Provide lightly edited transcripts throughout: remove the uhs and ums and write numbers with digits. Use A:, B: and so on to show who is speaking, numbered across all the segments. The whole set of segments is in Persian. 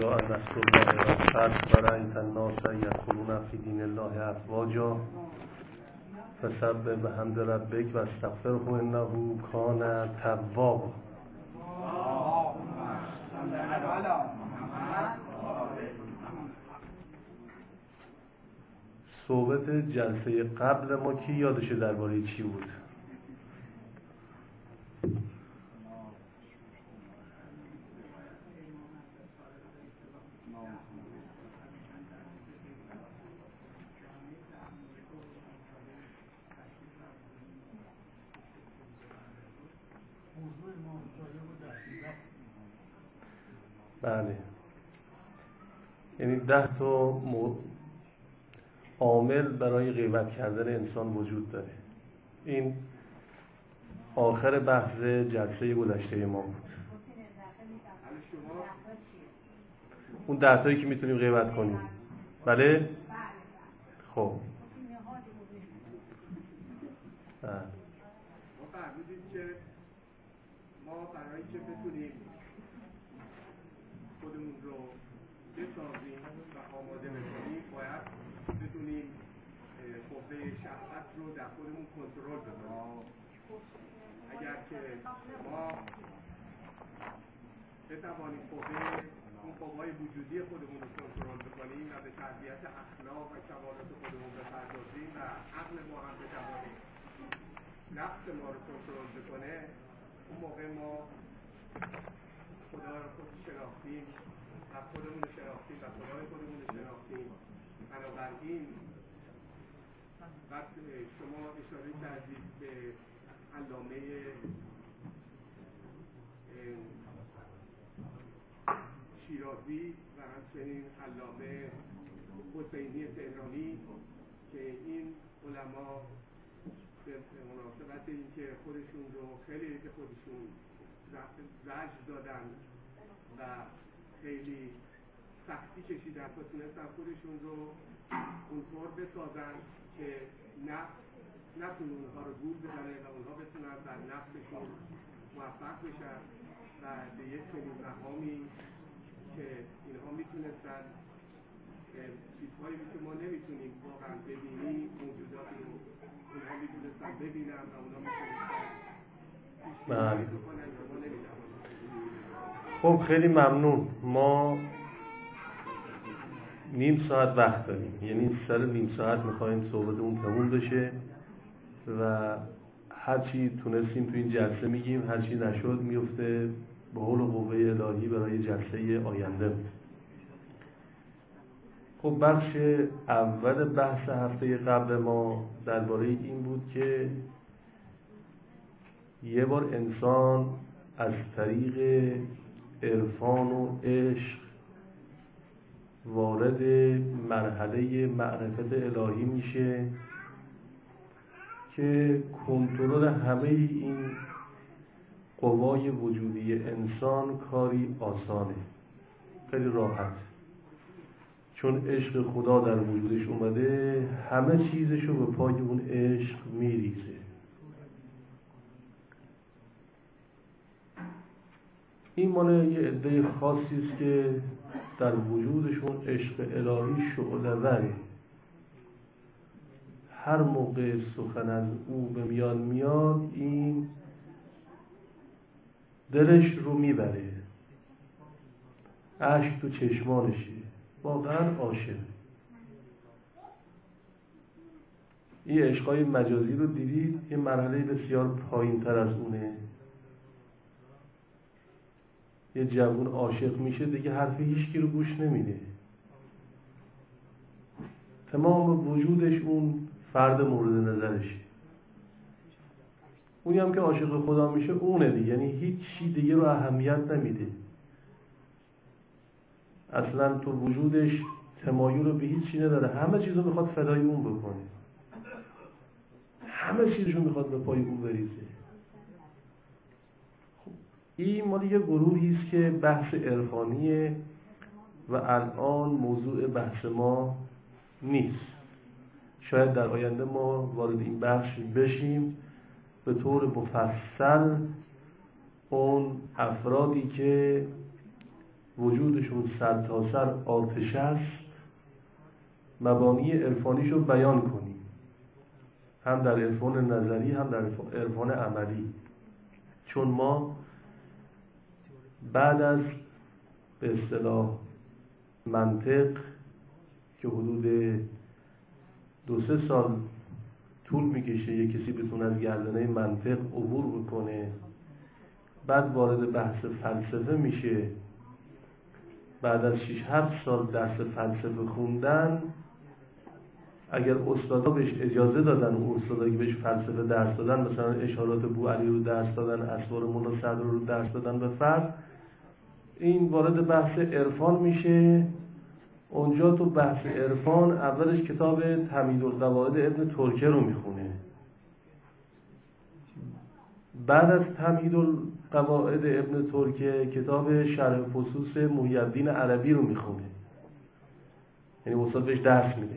A: جاء نصر الله والفتح ورأیت الناس یدخلون فی دین الله افواجا فسبح بحمد ربک واستغفره انه کان توابا. صحبت جلسه قبل ما کی یادشه درباره چی بود؟ بله، یعنی 10 تا عامل برای غیبت کردن انسان وجود داره. این آخر بحث جلسه گذشته ما بود. اون 10 تایی که میتونیم غیبت کنیم. بله؟ خب
B: ما فهمیدیم که ما برای که بتونیم خودمون رو بسازیم و آماده بکنیم باید بدونیم قوه شهوت رو در خودمون کنترل بکنیم. اگر که ما بتوانیم اون قوه‌های وجودی خودمون رو کنترل بکنیم و به تربیت اخلاق و کمالات خودمون بپردازیم و عقل ما هم بتوانیم نفس ما رو کنترل بکنه، اون موقع ما خدا رو خود شناختیم و خودمون رو شناختیم و خدای خودمون رو شناختیم. بنابراین وقت شما اشاره کردید به علامه شیرازی و همچنین علامه حسینی تهرانی که این علما به مناسبت اینکه خودشون رو خیلی به خودشون زجر دادن و خیلی سختی کشیدن تا تونستن خودشون رو اونطور بسازن که نتونه اونها رو گول بزنه و اونها بتونن در نفسشون موفق بشن و به یک چنین مقامی که اینها میتونستن چیزهایی که ما نمیتونیم واقعا ببینیم موجوداتی رو اونها میتونستن ببینن و اونها میتونستن پیش‌بینی بکنن و ما نمیتونیم.
A: خب خیلی ممنون. ما نیم ساعت وقت داریم، یعنی سر نیم ساعت میخوایم صحبتمون تموم بشه و هرچی تونستیم تو این جلسه میگیم، هرچی نشد میفته به حول و قوه الهی برای جلسه آینده. خب بخش اول بحث هفته قبل ما درباره این بود که یه بار انسان از طریق عرفان و عشق وارد مرحله معرفت الهی میشه که کنترل همه این قوای وجودی انسان کاری آسانه، خیلی راحت، چون عشق خدا در وجودش اومده همه چیزشو به پای اون عشق میریزه. این مال یه عده خاصی است که در وجودشون عشق الهی شعله‌وره. هر موقع سخن از او به میان میاد این دلش رو میبره، اشک تو چشمانشه، واقعا عاشق. این عشقای مجازی رو دیدید، یه مرحله بسیار پایین تر از اونه. یه جوون عاشق میشه دیگه حرف هیچکی رو گوش نمیده، تمام وجودش اون فرد مورد نظرشه. اونی هم که عاشق خدا میشه اونه دیگه، یعنی هیچ چی دیگه رو اهمیت نمیده، اصلا تو وجودش تمایل رو به هیچ چی نداره، همه چیز رو میخواد فدای اون بکنه، همه چیزشو میخواد به پای اون بریزه. خب این مال یه گروهی است که بحث عرفانیه و الان موضوع بحث ما نیست. شاید در آینده ما وارد این بحث بشیم به طور مفصل. اون افرادی که وجودشون سر تا سر آتش است، مبانی عرفانیشو بیان کنیم، هم در عرفان نظری هم در عرفان عملی. چون ما بعد از به اصطلاح منطق که حدود 2-3 سال طول میکشه یک کسی بتونه از گردنه منطق عبور بکنه، بعد وارد بحث فلسفه میشه، بعد از 6-7 سال درس فلسفه خوندن، اگر استادا بهش اجازه دادن، اون استادا که بهش فلسفه درس دادن، مثلا اشارات بوعلی رو درس دادن، اسوار مولا صدر رو درس دادن به فرد، این وارد بحث عرفان میشه. اونجا تو بحث عرفان اولش کتاب تمهیدالقواعد ابن ترکه رو میخونه، بعد از تمهیدالقواعد ابن ترکه کتاب شرح فصوص محی الدین عربی رو میخونه، یعنی استاد بهش درس میده.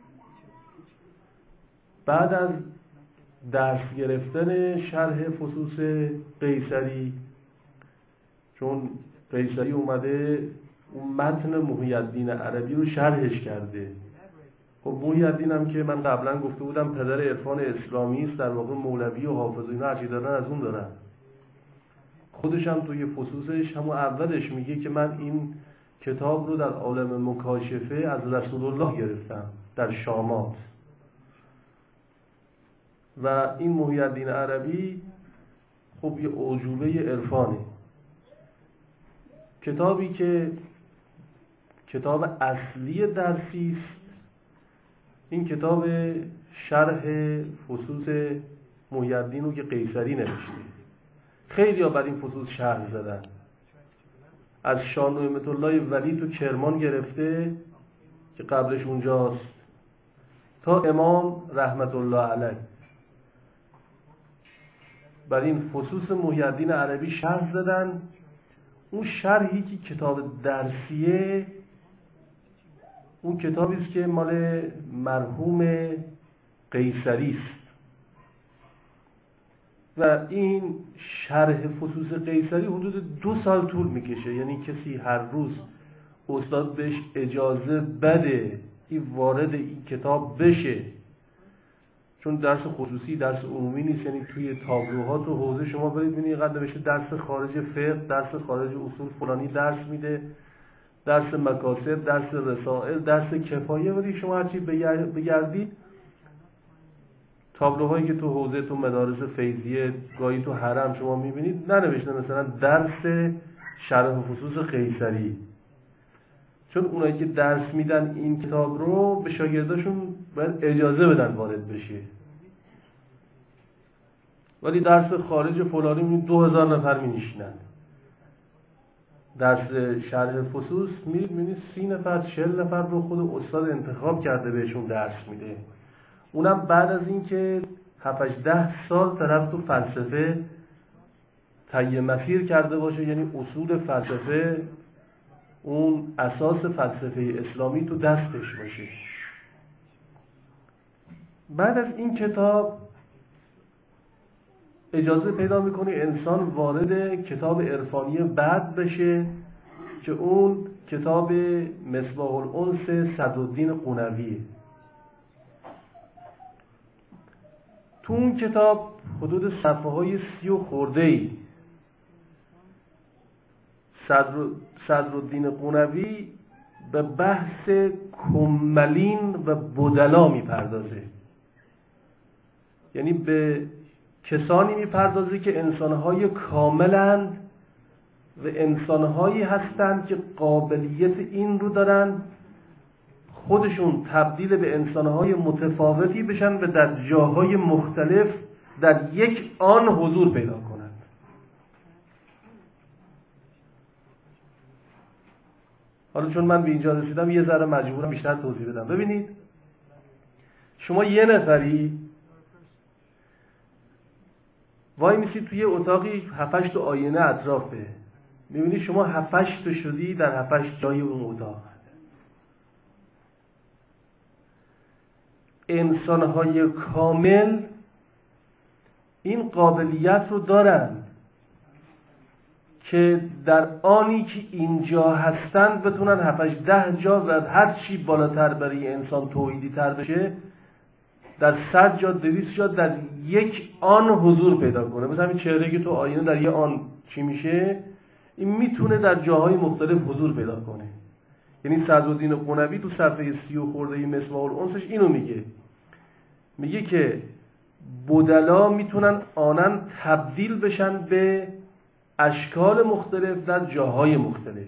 A: بعد از درس گرفتن شرح فصوص قیصری، چون قیصری اومده اون متن محی الدین عربی رو شرحش کرده. خب محی الدین هم که من قبلا گفته بودم پدر عرفان اسلامی است، در واقع مولوی و حافظ و اینا عقیده دارن، از اون دارن. خودش هم توی فصوصش همون اولش میگه که من این کتاب رو در عالم مکاشفه از رسول الله گرفتم در شامات. و این محی الدین عربی خب یه اعجوبه عرفانه، کتابی که کتاب اصلی درسی است. این کتاب شرح فصوص محی الدین رو که قیصری نوشته، خیلی ها بر این فصوص شرح زدن، از شاه نعمت الله ولی تو کرمان گرفته که قبلش اونجاست تا امام رحمت الله علیه بر این فصوص محی الدین عربی شرح زدن. اون شرحی که کتاب درسیه، اون کتابی است که مال مرحوم قیصری است و این شرح فصوص قیصری حدود 2 سال طول میکشه. یعنی کسی هر روز استاد بهش اجازه بده این وارد این کتاب بشه، چون درس خصوصی درس عمومی نیست. یعنی توی تابلوها تو حوزه شما برید ببینید قد نوشته درس خارج فقه، درس خارج اصول فلانی درس میده، درس مکاسب، درس رسائل، درس کفایه. ولی شما هرچی بگردید تابلوهایی که تو حوزه تو مدارس فیضیه گاهی تو حرم شما میبینید ننوشته مثلا درس شرح فصوص قیصری، چون اونایی که درس میدن این کتاب رو به شاگرداشون باید اجازه بدن وارد بشه. ولی درس خارج فلانی میبینید 2000 نفر مینشینن. درس شرح فصوص میبینید 30 نفر 40 نفر رو خود استاد انتخاب کرده بهشون درس میده. اونم بعد از این که 7-10 سال طرف تو فلسفه طی مسیر کرده باشه، یعنی اصول فلسفه اون اساس فلسفه اسلامی تو دستش باشه. بعد از این کتاب اجازه پیدا میکنه انسان وارد کتاب عرفانی بعد بشه که اون کتاب مصباح الانس صدرالدین قنویه. تو اون کتاب حدود صفحه های 30 و خورده‌ای صدرالدین قنوی به بحث کملین و بدلا میپردازه. یعنی به کسانی میپردازه که انسانهای کاملند و انسانهایی هستند که قابلیت این رو دارن خودشون تبدیل به انسانهای متفاوتی بشن و در جاهای مختلف در یک آن حضور پیدا کنند. حالا چون من به اینجا رسیدم یه ذره مجبورم بیشتر توضیح بدم. ببینید شما یه نفری وای میسید توی اتاقی 7-8 آینه اطرافه، میبینی شما 7-8 شدی در 7-8 جای اون اتاق. انسانهای کامل این قابلیت رو دارن که در آنی که اینجا هستند بتونن 7-10 جا و هر چی بالاتر برای انسان توحیدی تر بشه در 100 جا 200 جا در یک آن حضور پیدا کنه. مثلا این چهره که تو آینه در یه آن چی میشه، این میتونه در جاهای مختلف حضور پیدا کنه. یعنی صدرالدین قنوی تو صفحه 30 خورده مصباح الانسش اینو میگه که بدلا میتونن آنن تبدیل بشن به اشکال مختلف در جاهای مختلف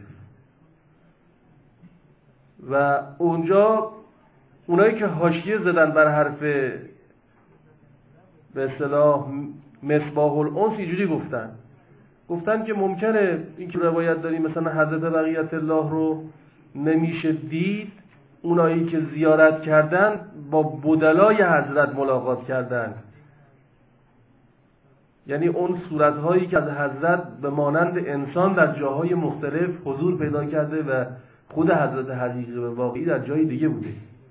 A: و اونجا اونایی که حاشیه زدن بر حرف به اصطلاح مصباح الانس اینجوری گفتن که ممکنه این که روایت داریم مثلا حضرت بقیت الله رو نمیشه دید، اونایی که زیارت کردن با بدلای حضرت ملاقات کردن، یعنی اون صورتهایی که از حضرت به مانند انسان در جاهای مختلف حضور پیدا کرده و خود حضرت حقیقی و واقعی در جای دیگه بوده.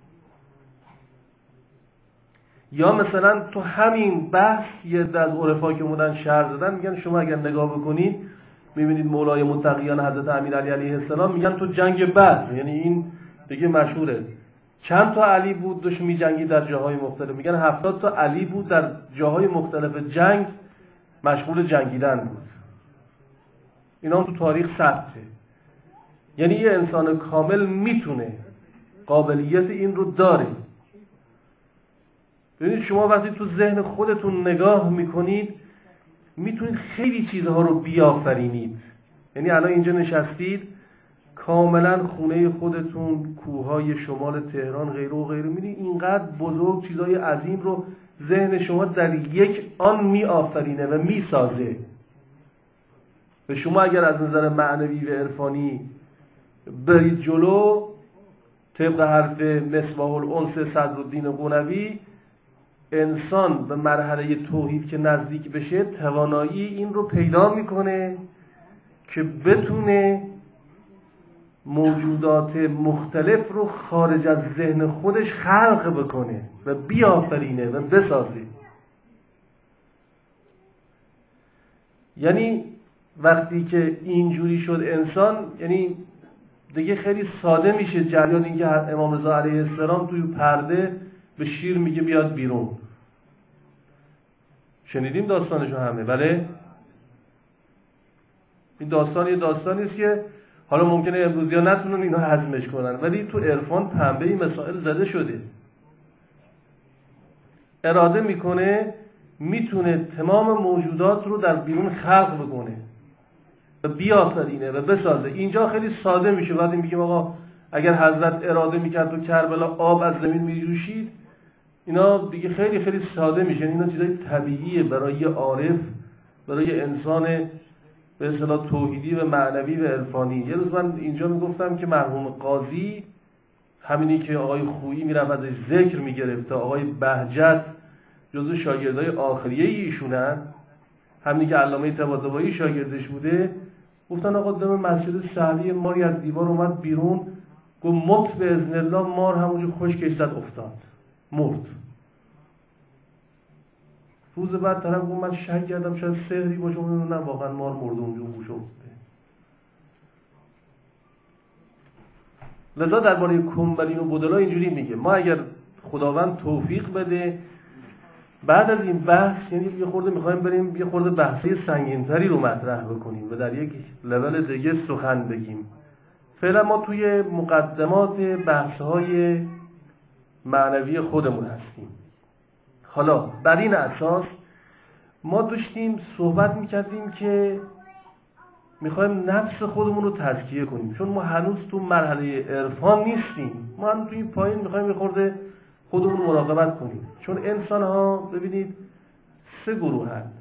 A: یا مثلا تو همین بحث یه از عرفا که بودن شرح دادن، میگن شما اگر نگاه بکنید میبینید مولای متقیان حضرت امیرعلی علیه السلام میگن تو جنگ بدر، یعنی این دیگه مشهوره، چند تا علی بود داشت میجنگید در جاهای مختلف، میگن 70 تا علی بود در جاهای مختلف جنگ مشغول جنگیدن بود. اینا هم تو تاریخ ثبته. یعنی یه انسان کامل میتونه قابلیت این رو داره. ببینید شما وقتی تو ذهن خودتون نگاه میکنید میتونید خیلی چیزها رو بیافرینید. یعنی الان اینجا نشستید کاملا خونه خودتون، کوههای شمال تهران غیره و غیره، میبینید اینقدر بزرگ چیزهای عظیم رو ذهن شما در یک آن میآفرینه و میسازه. و شما اگر از نظر معنوی و عرفانی برید جلو طبق حرف مصباح الانس صدرالدین قنوی، انسان به مرحله توحید که نزدیک بشه توانایی این رو پیدا میکنه که بتونه موجودات مختلف رو خارج از ذهن خودش خلق بکنه و بیافرینه و بسازه. یعنی وقتی که اینجوری شد انسان، یعنی دیگه خیلی ساده میشه جریان این که امام رضا علیه السلام توی پرده به شیر میگه بیاد بیرون. شنیدیم داستانشو همه، بله؟ این داستان یه داستانی است که حالا ممکنه امروزی ها نتونن اینو هضمش کنن، ولی تو عرفان پنبه این مسائل زده شده. اراده میکنه میتونه تمام موجودات رو در بیرون خلق بکنه و بیافرینه و بسازه. اینجا خیلی ساده میشه وقتی میگیم آقا اگر حضرت اراده میکرد تو کربلا آب از زمین میجوشید، اینا دیگه خیلی خیلی ساده میشه. اینا چیزای طبیعیه برای عارف، برای انسان به اصطلاح توحیدی و معنوی و عرفانی. یه روز من اینجا میگفتم که مرحوم قاضی، همینی که آقای خویی میرفت ازش ذکر میگرفت تا آقای بهجت جزو شاگردای آخریه ایشونن، همینی که علامه طباطبایی شاگردش بوده، گفتن آقا دم مسجد سهلی ماری از دیوار اومد بیرون، گفت مت به اذن الله، مار همونجا خشکش زد افتاد مرد. روز بعد طرف گفت من شک کردم شاید سحری باشه، نه واقعا مار مرده اونجا گوش افتاده. لذا درباره کنبرین و بدلا اینجوری میگه ما اگر خداوند توفیق بده بعد از این بحث، یعنی یه خورده میخوایم بریم یه خورده بحثی سنگین‌تری رو مطرح بکنیم و در یک لول دیگه سخن بگیم. فعلا ما توی مقدمات بحث‌های معنوی خودمون هستیم. حالا بر این اساس ما داشتیم صحبت میکردیم که میخوایم نفس خودمون رو تزکیه کنیم، چون ما هنوز تو مرحله عرفان نیستیم. ما هم توی پایین میخوایم یه خورده خودمون رو مراقبت کنیم، چون انسان ها ببینید 3 گروه هست.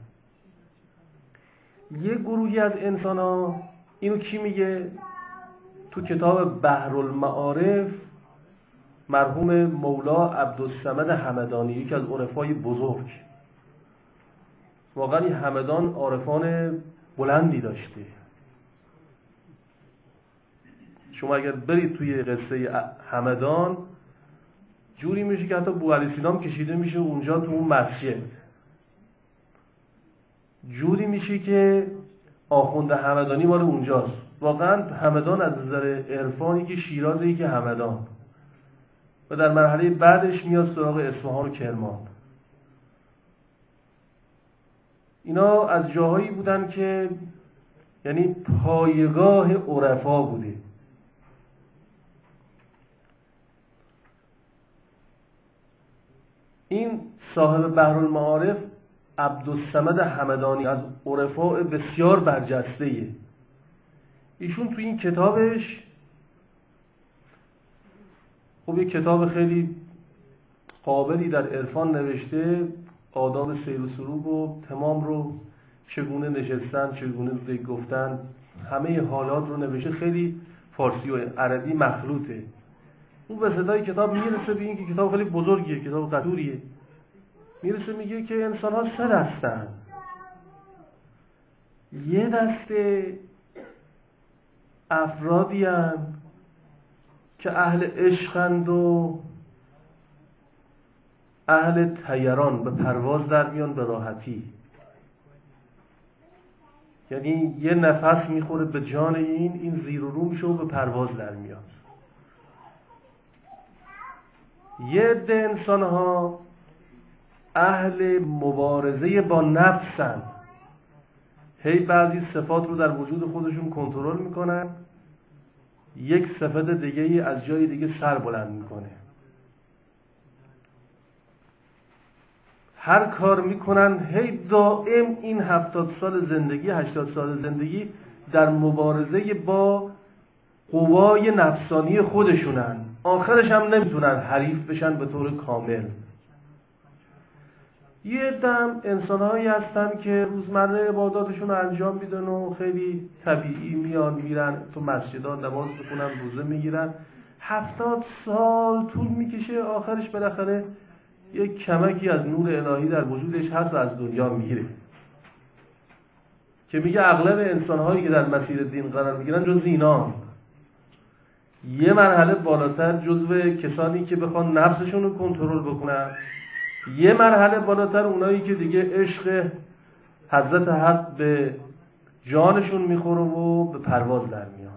A: یه گروهی از انسان ها، اینو کی میگه؟ تو کتاب بحرالمعارف مرحوم مولا عبدالصمد همدانی، یکی از عرفای بزرگ، واقعا این همدان عارفان بلندی داشته. شما اگر برید توی قصه همدان جوری میشه که حتی بوعلی سینام کشیده میشه اونجا تو اون مسجد، جوری میشه که آخوند همدانی مال اونجاست. واقعا همدان از نظر عرفانی که شیرازی که همدان و در مرحله بعدش میاد سراغ اصفهان و کرمان. اینا از جاهایی بودن که یعنی پایگاه عرفا بوده. این صاحب بحرالمعارف عبدالصمد همدانی از عرفاء بسیار برجسته‌ایه. ایشون تو این کتابش خب یک کتاب خیلی قابلی در عرفان نوشته، آداب سیر و سلوک و تمام رو، چگونه نشستن، چگونه گفتن، همه حالات رو نوشته. خیلی فارسی و عربی مخلوطه. اون به صدای کتاب میرسه به این که کتاب خیلی بزرگیه، کتاب قطوریه. میرسه میگه که انسان ها 3 دستن. یه دسته افرادی هستند که اهل عشقند و اهل طیران، به پرواز در میان به راحتی. یعنی یه نفس میخوره به جان این زیر و رو میشه و به پرواز در میاد. یه عده انسان ها اهل مبارزه با نفسن، هی بعضی صفات رو در وجود خودشون کنترل میکنن، یک صفت دیگه ای از جای دیگه سر بلند میکنه. هر کار میکنن هی دائم این 70 سال زندگی، 80 سال زندگی در مبارزه با قوای نفسانی خودشونن. آخرش هم نمیتونن حریف بشن به طور کامل. یه دم انسان‌هایی هستن که روزمره عباداتشون رو انجام میدن و خیلی طبیعی میان میرن تو مسجدها نماز بخونن، روزه میگیرن. 70 سال طول میکشه، آخرش بالاخره یک کمکی از نور الهی در وجودش هست و از دنیا میگیره. که میگه اغلب انسان‌هایی که در مسیر دین قرار میگیرن جز اینان. یه مرحله بالاتر جزو کسانی که بخوان نفسشون رو کنترل بکنن، یه مرحله بالاتر اونایی که دیگه عشق حضرت حق به جانشون میخوره و به پرواز در میان.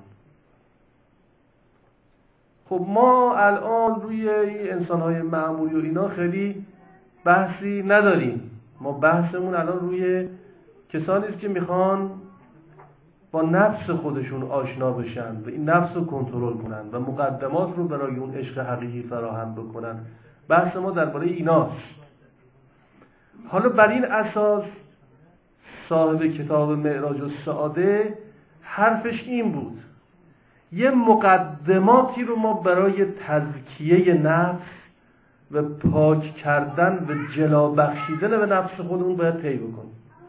A: خب ما الان روی انسان‌های معمولی و اینا خیلی بحثی نداریم. ما بحثمون الان روی کسانی است که میخوان با نفس خودشون آشنا بشن و این نفس رو کنترل کنن و مقدمات رو برای اون عشق حقیقی فراهم بکنن. بحث ما درباره ایناست. حالا بر این اساس صاحب کتاب معراج السعاده حرفش این بود: یه مقدماتی رو ما برای تزکیه نفس و پاک کردن و جلا بخشیدن به نفس خودمون باید طی بکنیم.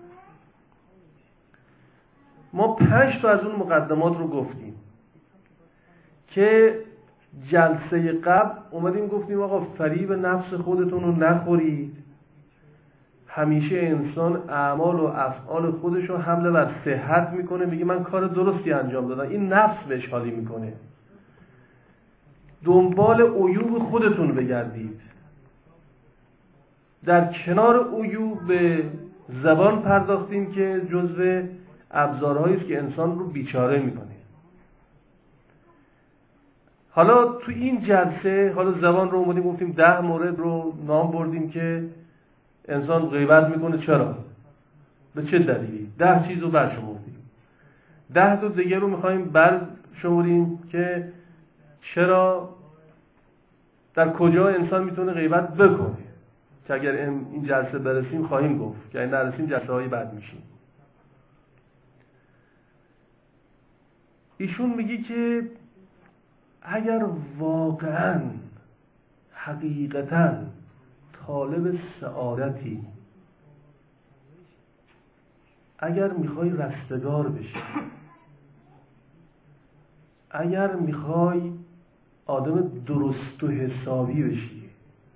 A: ما 5 تا از اون مقدمات رو گفتیم که جلسه قبل اومدیم گفتیم آقا فریب نفس خودتون رو نخورید. همیشه انسان اعمال و افعال خودش رو حمله بر صحت میکنه، میگه من کار درستی انجام دادم، این نفس بهش حالی میکنه. دنبال عیوب خودتون بگردید. در کنار عیوب به زبان پرداختیم که جزو ابزارهایی است که انسان رو بیچاره میکنه. حالا تو این جلسه حالا زبان رو اومدیم گفتیم 10 مورد رو نام بردیم که انسان غیبت میکنه. چرا؟ به چه دلیلی؟ 10 چیز رو برشمردیم. 10 تا دیگه رو میخوایم برشمریم که چرا، در کجا انسان میتونه غیبت بکنه، که اگر این جلسه برسیم خواهیم گفت، که اگر نرسیم جلسه های بعد میشیم. ایشون میگه که اگر واقعا حقیقتا طالب سعادتی، اگر میخوای رستگار بشی، اگر میخوای آدم درست و حسابی بشی،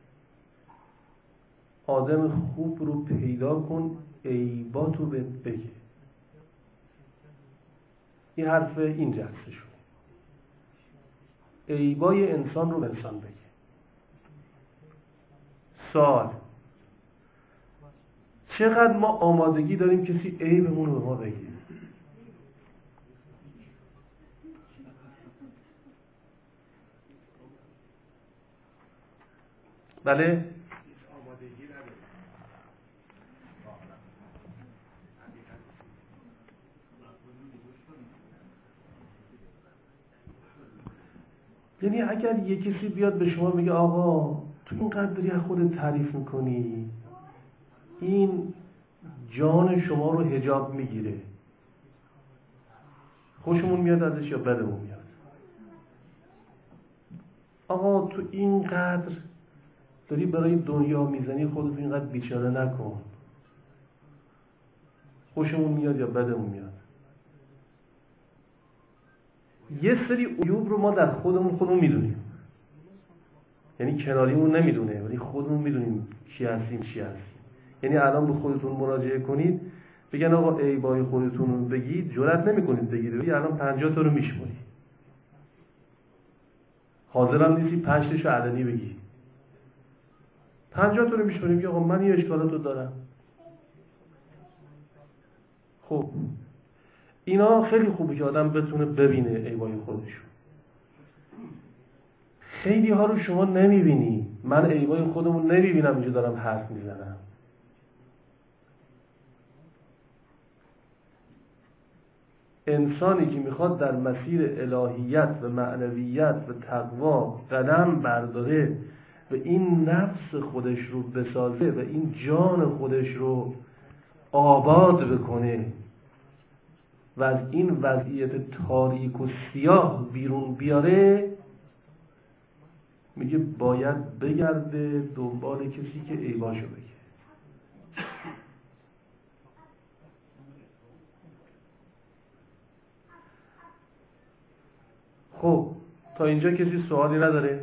A: آدم خوب رو پیدا کن، عیباتو بگه. این حرف این جلسه شد. عیبای انسان رو به انسان بگه. سوال: چقدر ما آمادگی داریم کسی عیبمون رو به ما بگه؟ بله؟
B: آمادگی نداره.
A: یعنی اگر یه کسی بیاد به شما بگه آقا تو اینقدری از خودت تعریف میکنی، این جان شما رو حجاب میگیره، خوشمون میاد ازش یا بدمون میاد؟ آقا تو اینقدر داری برای دنیا میزنی، خودت اینقدر بیچاره نکن، خوشمون میاد یا بدمون میاد؟ یه سری عیوب رو ما در خودمون میدونیم، یعنی کناریمون نمیدونه ولی خودمون میدونیم چی هستیم. یعنی الان به خودتون مراجعه کنید بگن آقا عیبای خودتون رو بگید، جرئت نمیکنید بگید، ولی الان 50 تا رو میشماری، حاضرم نیستی 5 تاشو علنی بگی. 50 تا رو میشماریم که آقا من این اشکالاتو دارم. خب اینا خیلی خوبه که آدم بتونه ببینه عیبای خودشو. خیلی ها رو شما نمیبینی. من عیبای خودمون نمیبینم، اینجا دارم حرف میزنم. انسانی که میخواد در مسیر الهیت و معنویت و تقوا قدم برداره و این نفس خودش رو بسازه و این جان خودش رو آباد بکنه و از این وضعیت تاریک و سیاه بیرون بیاره، میگه باید بگرده دنبال کسی که عیباشو بگه. خب تا اینجا کسی سوالی نداره؟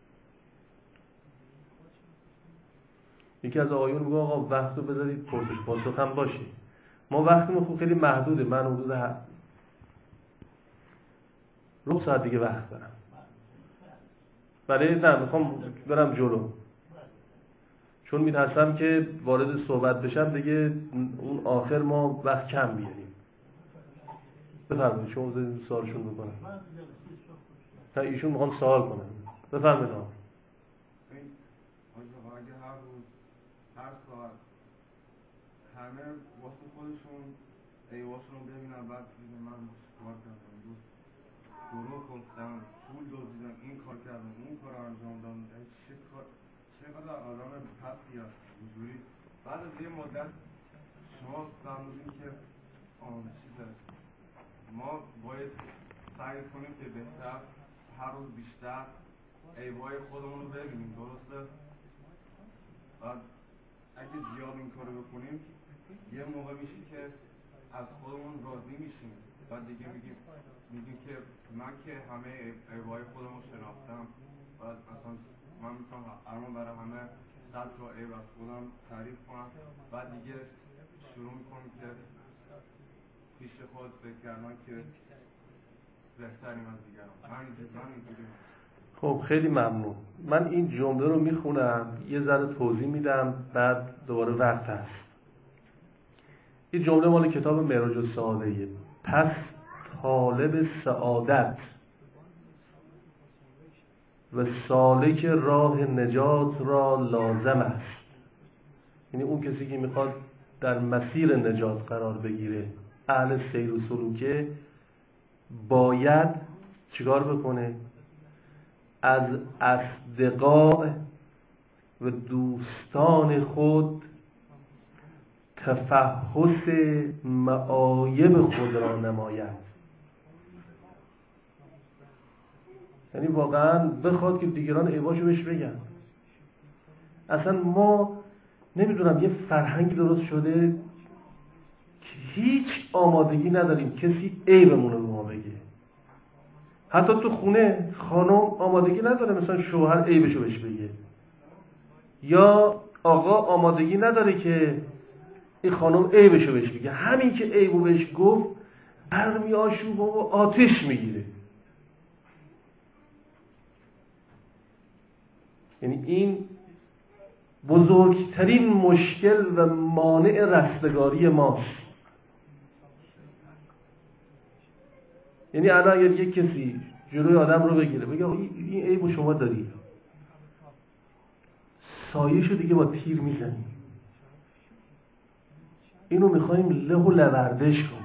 A: یکی از آقایون میگه آقا وقت رو بذارید پرسش پاسخ هم باشه. ما وقتمون خوب خیلی محدوده، من حدود 9 ساعت دیگه وقت دارم. ولی نه میخوام برم جلو، چون میترسم که وارد صحبت بشم دیگه اون آخر ما وقت کم بیاریم. بفرمایید شما بذارید سوالشون بکنم. نه ایشون میخوان سوال کنن. بفرمایید.
C: اگه هر روز هر ساعت همه واسه خودشون ایواشون رو ببینن، بعد ببینن من کار کردم، دروغ گفتم، پول دزدیدم، این کار کردم، اون کار انجام دادم، چقدر آدم پستی هست حضوری. بعد از یه مدت شما فرمودین که ما باید سعی کنیم که بهتر هر روز بیشتر عیبای خودمون رو ببینیم، درسته؟ بعد اگه زیاد این کارو بکنیم یه موقع میشه که از خودمون راضی میشیم، بعد دیگه میگیم که من که همه عیبای خودمون شناختم، بعد اصلا من میتونم الان برای همه 100 تا عیب از خودم تعریف کنم، بعد دیگه شروع میکنیم که پیش خود فکر کردن که بهتریم از دیگران. من اینجوری.
A: خب خیلی ممنون. من این جمله رو میخونم، یه ذره توضیح میدم، بعد دوباره وقت هست. این جمله مال کتاب معراج السعاده‌ایه. پس طالب سعادت و سالک راه نجات را لازم است. یعنی اون کسی که میخواد در مسیر نجات قرار بگیره، اهل سیر و سلوکه، باید چیکار بکنه؟ از اصدقاء و دوستان خود تفحص معایب خود را نماید. یعنی واقعا بخواد که دیگران عیباشو بهش بگن. اصلا ما نمیدونم یه فرهنگ درست شده که هیچ آمادگی نداریم کسی عیبمون رو به ما بگه. حتی تو خونه خانم آمادگی نداره مثلا شوهر عیبشو بهش بگه، یا آقا آمادگی نداره که این خانم عیبشو بهش بگه. همین که عیبو بهش گفت برمی آشوب و آتش میگیره. یعنی این بزرگترین مشکل و مانع رستگاری ماست. یعنی الان اگر یک کسی جلوی آدم رو بگیره بگه این عیبو شما داری، سایه‌شو دیگه با تیر میزنیم. اینو میخوایم له و لوردش کنیم.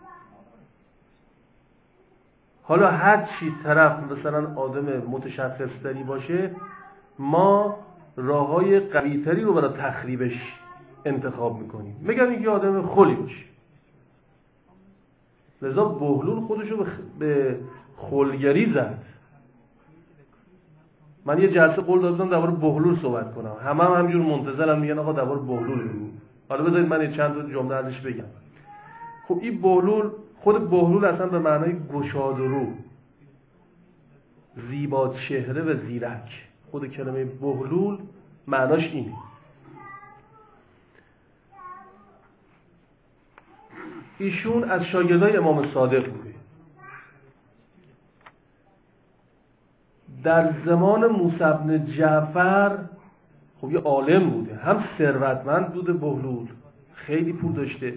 A: حالا هر چی طرف مثلا آدم متشخص‌تری باشه، ما راه‌های قوی‌تری رو برای تخریبش انتخاب میکنیم. میگم اینکه آدم خلی باشه. لذا بهلول خودشو به خلگری زد. من یه جلسه قول دادم درباره بهلول صحبت کنم. همینجور منتظرم میگن آقا درباره بهلول بگو. حالا بذارید من چند تا جمله ازش بگم. خب این بهلول، خود بهلول اصلا به معنای گشاد رو، زیبا چهره و زیرک. خود کلمه بهلول معناش اینه. ایشون از شاگردای امام صادق بوده. در زمان موسی بن جعفر خب یه عالم بوده، هم ثروتمند بوده بهلول، خیلی پول داشته،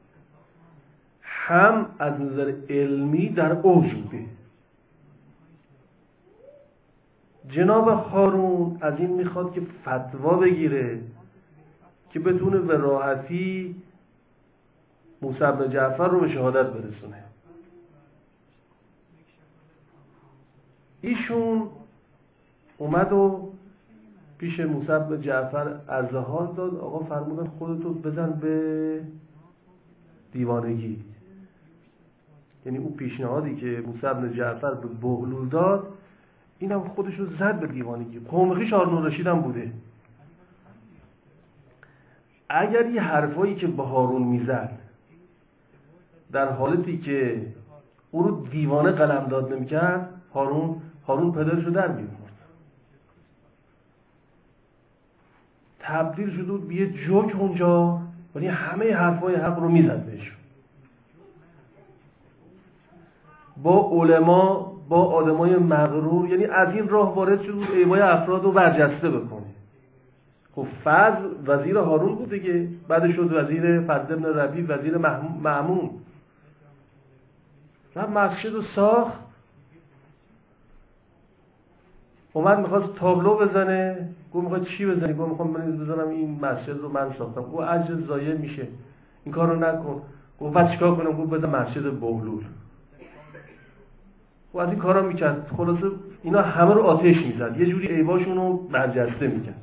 A: هم از نظر علمی در اوج بوده. جناب هارون از این میخواد که فتوا بگیره که بتونه به راحتی موسی بن جعفر رو به شهادت برسونه. ایشون اومد و پیش موسی بن جعفر عرض حال داد. آقا فرمودن خودتو بزن به دیوانگی. یعنی اون پیشنهادی که موسی بن جعفر به بهلول داد، اینم خودشو زد به دیوانگی. قوم خویش هارون الرشید هم بوده. اگر این حرفایی که به هارون میزد در حالتی که او رو دیوانه قلمداد نمی‌کرد، هارون پدرشو در می‌آورد. تبدیل شد بود به یه جوک اونجا، ولی همه حرفای حق رو میزد بهشون. با علما، با آدمای مغرور، یعنی از این راه وارد شد بود ایوای افراد رو برجسته بکنه. خب فضل وزیر هارون بود دیگه، بعد شد وزیر فضل ابن ربیع، وزیر مأمون. رفت مسجد رو ساخت، اومد میخواست تابلو بزنه. گفت میخواد چی بزنی؟ گفت میخوام بزنم این مسجد رو من ساختم. گفت اجر ضایع میشه، این کار رو نکن. گفت بعد چیکار کنم؟ گفت بزن مسجد بهلول. و از این کارا میکرد. خلاصه اینا همه رو آتش میزد، یه جوری ایواشون رو برجسته میکرد.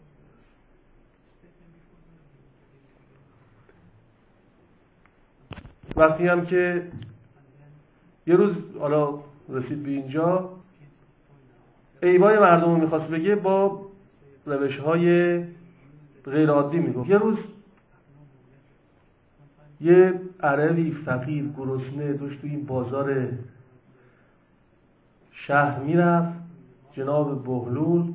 A: وقتی هم که یه روز حالا رسید به اینجا، ایوای مردم رو میخواست بگه، با روش‌های غیر عادی میگفت. یه روز یه عربی فقیر گرسنه داشت تو این بازار شهر میرفت. جناب بهلول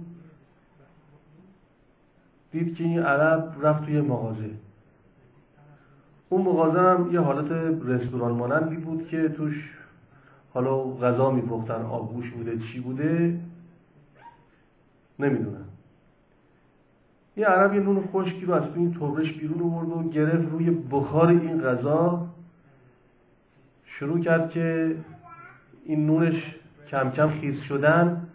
A: دید که این عرب رفت توی مغازه. اون مغازه هم یه حالت رستوران مانندی بود که توش حالا غذا میپختن، آبگوش بوده چی بوده نمیدونم. یه عرب یه نون خشکی رو از تو این تورش بیرون آورد و گرفت روی بخار این غذا، شروع کرد که این نونش کم کم خیس شدن.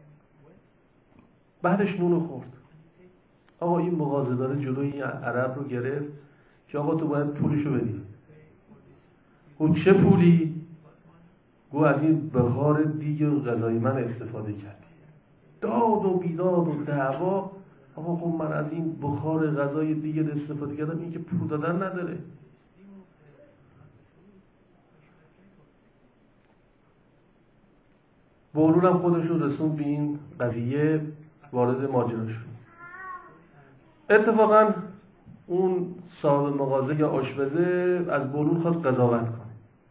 A: بعدش نون خورد. آقا این مغازه داره جلوی این عرب رو گرفت که آقا تو باید پولشو بدی. گفت چه پولی؟ گفت از این بخار دیگه غذای من استفاده کردی. داد و بیداد و دعوا. آقا خب من از این بخار غذای دیگه استفاده کردم، این که پول دادن نداره. بهلول هم خودشون رسون به این قضیه، وارد ماجرا شد. اتفاقا اون صاحب مغازه یا آشپزه از بهلول خواست قضاوت کنه.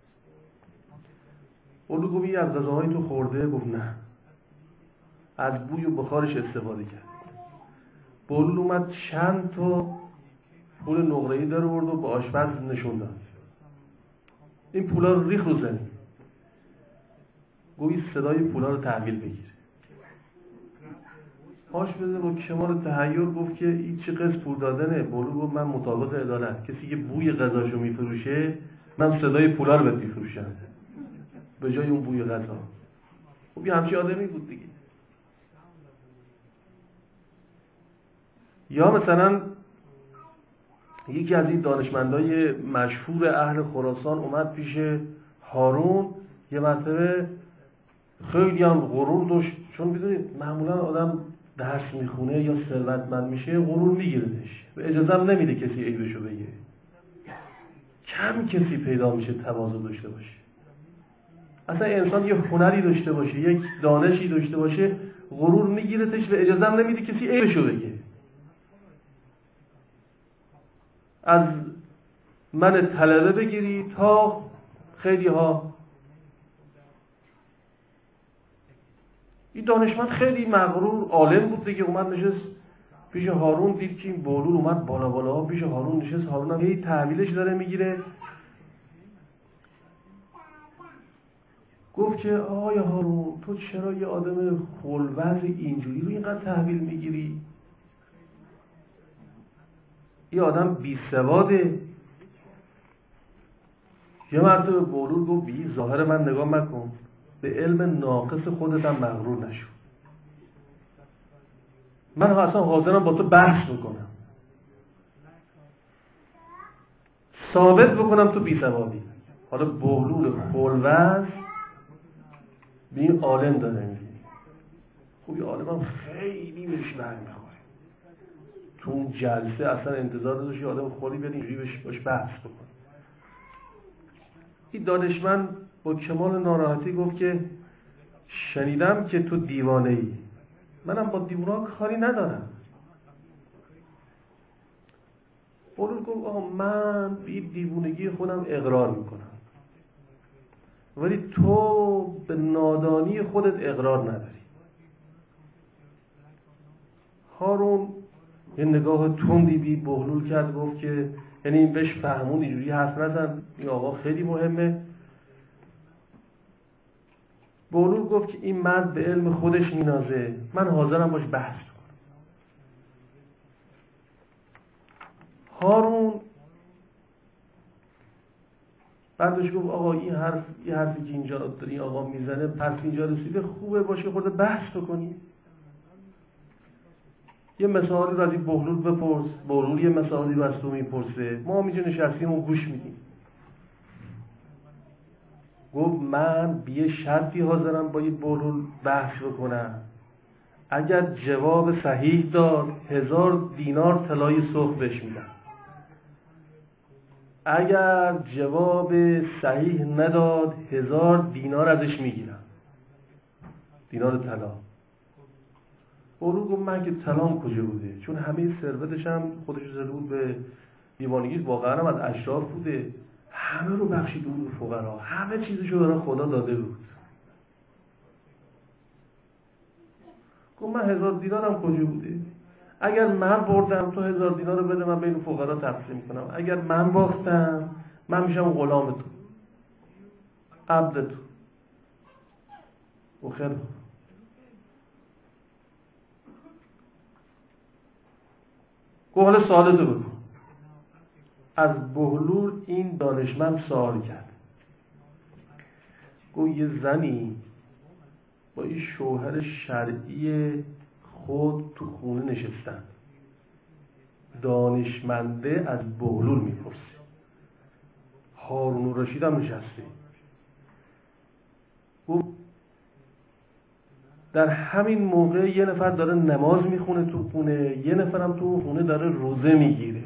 A: بهلول گفت از غذاهای تو خورده؟ گفت نه. از بوی و بخارش استفاده کرد. بهلول اومد چند تا پول نقره‌ای در آورد و به آشپز نشون داد. این پولا رو ریخ رو زمین. گفت صدای پولا رو تحویل بگیر. آشپز با کمال تحیر گفت که این چه قسط پول دادنه؟ بهلول گفت من مطابق عدالت، کسی که بوی غذاشو میفروشه من صدای پولا رو بهت میفروشم به جای اون بوی غذا. خب یه همچین آدمی بود دیگه. یا مثلا یکی از این دانشمندای مشهور اهل خراسان اومد پیش هارون، یه مرتبه خیلی هم غرور داشت، چون بدونید معمولا آدم درس میخونه یا ثروتمند میشه غرور میگیردش و اجازه هم نمیده کسی عیبشو بگه. کم کسی پیدا میشه تواضع داشته باشه. اصلا انسان یه هنری داشته باشه، یک دانشی داشته باشه، غرور میگیرتش و اجازه هم نمیده کسی عیبشو بگه. از من طلبه بگیری تا خیلی ها. این دانشمند خیلی مغرور عالم بود دیگه، اومد نشست پیش هارون، دید که این بهلول اومد بالا بالا پیش هارون نشست، هارون هم هی تحویلش داره میگیره. گفت که آقای هارون تو چرا یه آدم خلوز اینجوری رو اینقدر تحویل میگیری؟ یه آدم بی سواده. یه مرتبه بهلول گفت بی ظاهر من نگاه مکن، به علم ناقص خودت هم مغرور نشو. من اصلا حاضرم با تو بحث بکنم، ثابت بکنم تو بی سوادی. حالا بهلول خلوز به این عالم داره میگه. خوبی عالم هم خیلی میش برمیخوره. تو اون جلسه اصلا انتظار داشت یه آدم خوری بیاد اینجوری باش بحث بکن. این دانشمند با کمال ناراحتی گفت که شنیدم که تو دیوانه ای، منم با دیوانه کاری ندارم. بهلول گفت آقا من بی دیوونگی خودم اقرار میکنم، ولی تو به نادانی خودت اقرار نداری. هارون یه نگاه تندی بی بهلول کرد، گفت که یعنی این بهش فهمون اینجوری حرف نزن، این آقا خیلی مهمه. بهلول گفت که این مرد به علم خودش مینازه، من حاضرم باش بحث کنم. هارون بعدش گفت آقا این حرفی که اینجا داری آقا میزنه پس اینجا رسیده، خوبه باشه خود بحث بکنی. یه مثالی رو از این بهلول بپرس، بهلول یه مثالی رو از تو میپرسه، ما هم اینجا نشستیم و گوش میدیم. گفت من به یه شرطی حاضرم با این بهلول بحث بکنم، اگر جواب صحیح داد 1000 دینار طلای سرخ بهش میدم، اگر جواب صحیح نداد 1000 دینار ازش میگیرم، دینار طلا. بهلول گفت من که طلام کجا بوده، چون همه ثروتش هم خودش زده بود به دیوانگی، واقعا هم از اشراف بوده، همه رو بخشیده بود به فقرا، همه چیزشو برای خدا داده بود. گفت من 1000 دینارم کجا بوده، اگر من بردم تو 1000 دینار رو بده من بین فقرا تقسیم کنم، اگر من باختم من میشم غلام تو، عبد تو. و خیلی گفت حالا سوالتو بکن. از بهلول این دانشمند سوال کرد، گفت یه زنی با این شوهر شرعی خود تو خونه نشستن، دانشمنده از بهلول میپرسه، هارون الرشید هم نشسته. گفت در همین موقع یه نفر داره نماز میخونه تو خونه، یه نفرم تو خونه داره روزه میگیره.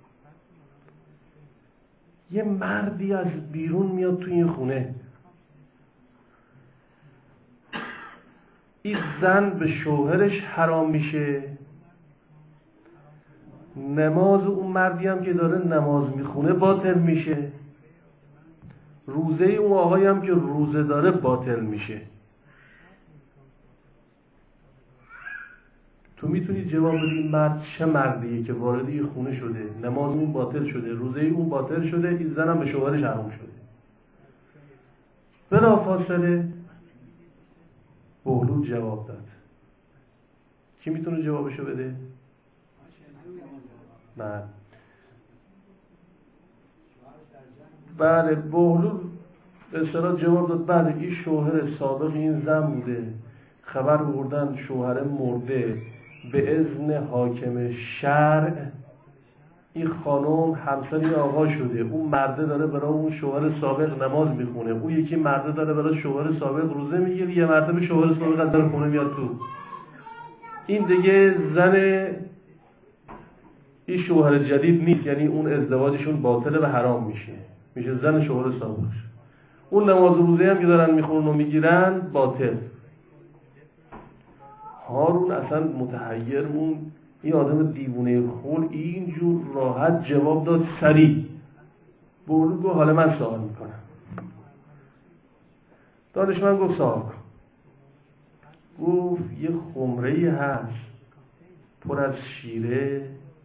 A: یه مردی از بیرون میاد تو این خونه، این زن به شوهرش حرام میشه، نماز اون مردی هم که داره نماز میخونه باطل میشه، روزه اون آقایی هم که روزه داره باطل میشه. تو میتونی جواب بدی این مرد چه مردیه که وارد این خونه شده، نماز اون باطل شده، روزه اون باطل شده، این زن هم به شوهرش حرام شده. بلافاصله بهلول جواب داد. کی میتونه جوابشو بده؟ من. بله، بهلول به اصطلاح جواب داد بله این شوهر سابق این زن بوده، خبر آوردن شوهر مرده، به اذن حاکم شرع این خانم همسر این آقا شده، اون مرده داره برای اون شوهر سابق نماز میخونه، اون یکی مرده داره برای شوهر سابق روزه میگیره، یه مرتبه شوهر سابق از در خونه میاد تو، این دیگه زن این شوهر جدید نیست، یعنی اون ازدواجشون باطله و حرام میشه زن شوهر سابقش. اون نماز روزه هم که دارن میخونن و میگیرن باطل. هارون اصلا متحیر مون، این آدم دیوونه خون اینجور راحت جواب داد سریع. بولو گفت حالا من سوال میکنم. دانشمند گفت سوال کن. گفت یه خمره‌ای هست پر از شیره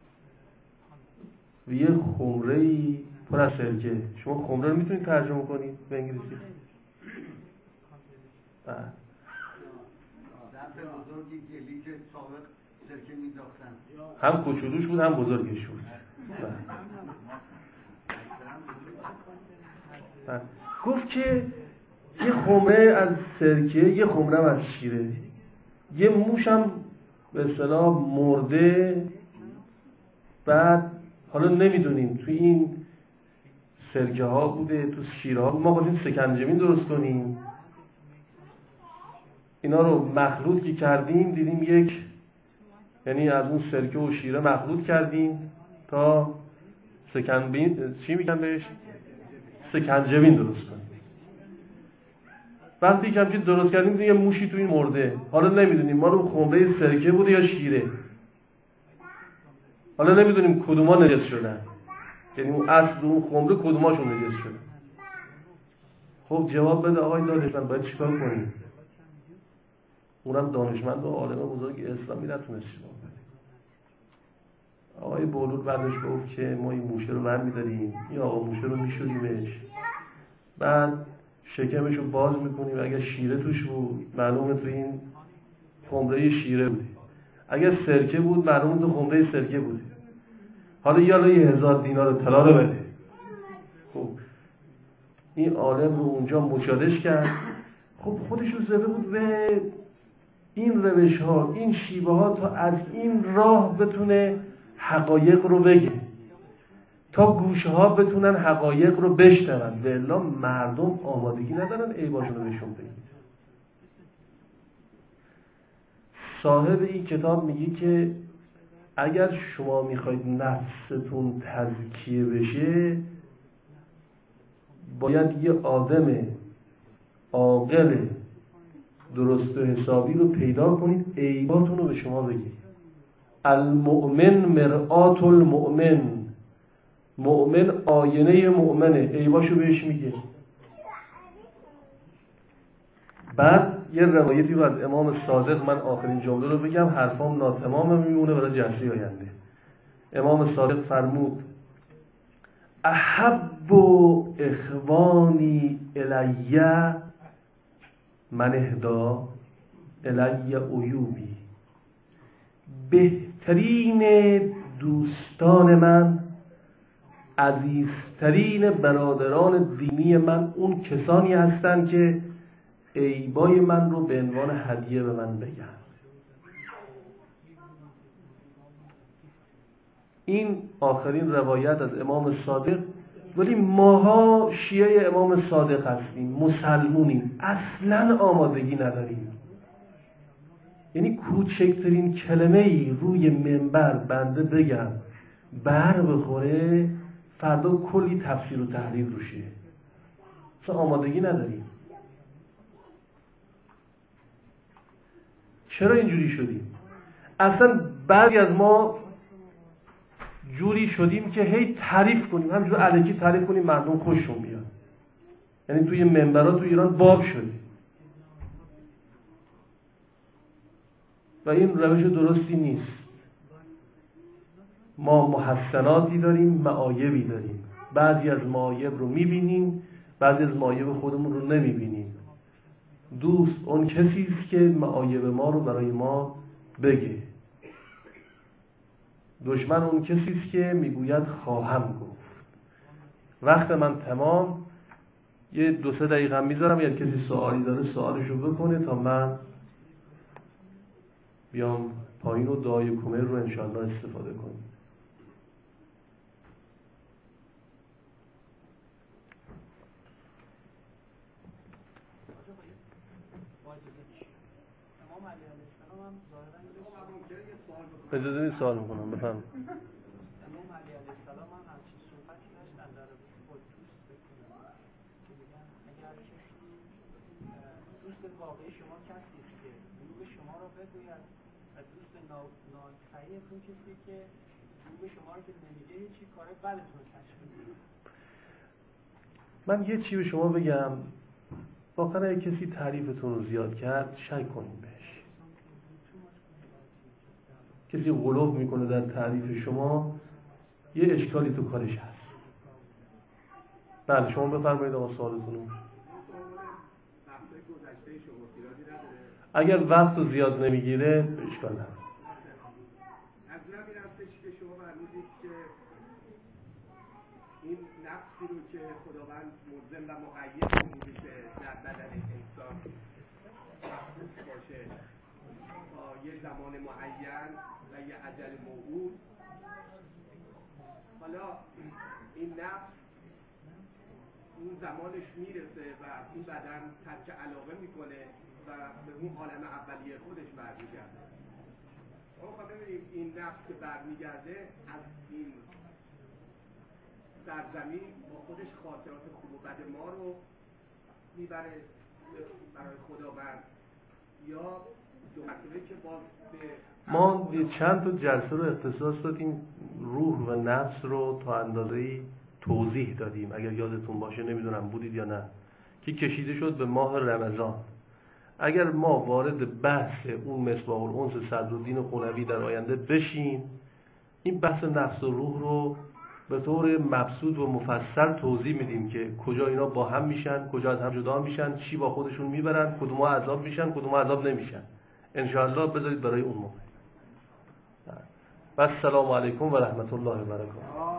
A: و یه خمره‌ای پر از سرکه. شما خمره رو میتونید ترجمه کنید به انگلیسی؟
D: بزرگی گلی که سابق سرکه میداختن،
A: هم کوچولوش بود هم بزرگش بود. گفت که یه خمره از سرکه، یه خمره از شیره، یه موش هم به اصطلاح مرده. بعد حالا نمیدونیم توی این سرکه ها بوده، تو شیره ها، ما خواستیم سکنجبین درست کنیم. اینا رو مخلوط که کردیم دیدیم یک، یعنی از اون سرکه و شیره مخلوط کردیم تا چی میگن بهش؟ سکنجبین درست کنیم. وقتی که همچین درست کردیم دیدیم یه موشی توی مرده. حالا نمیدونیم ما رو خمره سرکه بوده یا شیره، حالا نمیدونیم کدوما نجس شدن، یعنی اون اصل اون خمره کدوماشون نجس شدن. خب جواب بده آقای دانشمند، باید چیکار کنیم؟ اونم دانشمند و عالم بزرگ اسلامی نتونست چیکار کنه. آقای بولود بعدش گفت که ما این موشه رو برمی‌داریم، این آقا موشه رو میشوریمش، بعد شکمش رو باز میکنیم، اگر شیره توش بود معلومه تو این خمره شیره بوده، اگر سرکه بود معلومه تو خمره سرکه بوده. حالا یالا 1000 دینار طلا رو بده. خب این عالم رو اونجا مشاهدش کرد. خب خودش رو زده بود به این روش ها، این شیوه ها، تا از این راه بتونه حقایق رو بگه، تا گوشه ها بتونن حقایق رو بشنون. و الا مردم آمادگی ندارن عیباشون رو بهشون بگید. صاحب این کتاب میگه که اگر شما میخواید نفستون تزکیه بشه، باید یه آدم عاقل درست و حسابی رو پیدا کنید، عیباتون رو به شما بگید. المؤمن مرآت المؤمن، مؤمن آینه مؤمنه، عیباشو بهش میگه. بعد یه روایتی رو از امام صادق، من آخرین جمله رو بگم، حرفام ناتمام میمونه برای جلسه آینده. امام صادق فرمود احب اخوانی الی من اهدا الی عیوبی. بهترین دوستان من، عزیزترین برادران دینی من اون کسانی هستند که عیبای من رو به عنوان هدیه به من بگن. این آخرین روایت از امام صادق. ولی ماها شیعه امام صادق هستیم، مسلمونیم، اصلا آمادگی نداریم. یعنی کوچکترین کلمه ای روی منبر بنده بگم بر بخوره، فردا کلی تفسیر و تحلیل روشه. اصلا آمادگی نداریم. چرا اینجوری شدیم؟ اصلا بعضی از ما جوری شدیم که هی تعریف کنیم، همینجور الکی تعریف کنیم مردم خوششون بیاد. یعنی توی منبرها تو ایران باب شده و این روش درستی نیست. ما محسناتی داریم، معایبی داریم. بعضی از معایب رو میبینیم، بعضی از معایب خودمون رو نمیبینیم. دوست اون کسی است که معایب ما رو برای ما بگه. دشمن اون کسی است که میگوید خواهم گفت. وقت من تمام، یه 2-3 دقیقه میذارم، یا کسی سوالی داره سوالشو بکنه تا من بیام پایین و دعای کمر رو انشاءالله استفاده کنیم. اجازه نیست سوال میکنم بفهم.
E: امام علی علیه السلام هم همچین صحبتی داشتن در رابطه با دوست بکنن که میگن اگر کسی دوست واقعی شما کسی است که دروغ شما رو بگوید و دوست صحیحتون کسی که دروغ شما رو که نمیگه یه چی کاره بدتون کشف میکنه.
A: من یه چی به شما بگم، واقعا اگه کسی تعریفتون رو زیاد کرد شک کنیم بهش. کسی غلو میکنه در تعریف شما، یه اشکالی تو کارش هست. بله شما بفرمایید آقا سوالتون. اگر وقت رو زیاد نمیگیره اشکال نداره.
B: از این هستش که شما فرمودید که این نفسی رو که خداوند ملزم و مقید میشه در بدن انسان باشه تا یه زمان معین و یه اجل موعود، حالا این نفس اون زمانش میرسه و این بدن ترک علاقه میکنه و به اون عالم اولیه خودش برمیگرده. ما خواهد ببینیم این نفس که برمیگرده از این سرزمین با خودش خاطرات خوب و بد ما رو میبره برای خداوند، یا دو مرتبه که باز به
A: ما چند تا جلسه رو اختصاص دادیم روح و نفس رو تا اندازه‌ای توضیح دادیم، اگر یادتون باشه، نمیدونم بودید یا نه، که کشیده شد به ماه رمضان. اگر ما وارد بحث اون مصباح الانس صدرالدین قنوی در آینده بشیم، این بحث نفس و روح رو به طور مبسوط و مفصل توضیح میدیم که کجا اینا با هم میشن، کجا از هم جدا میشن، چی با خودشون میبرن، کدوم‌ها عذاب میشن، کدوم‌ها عذاب نمیشن. انشاءالله بذارید برای اون موقع. و السلام علیکم و رحمت الله و برکاته.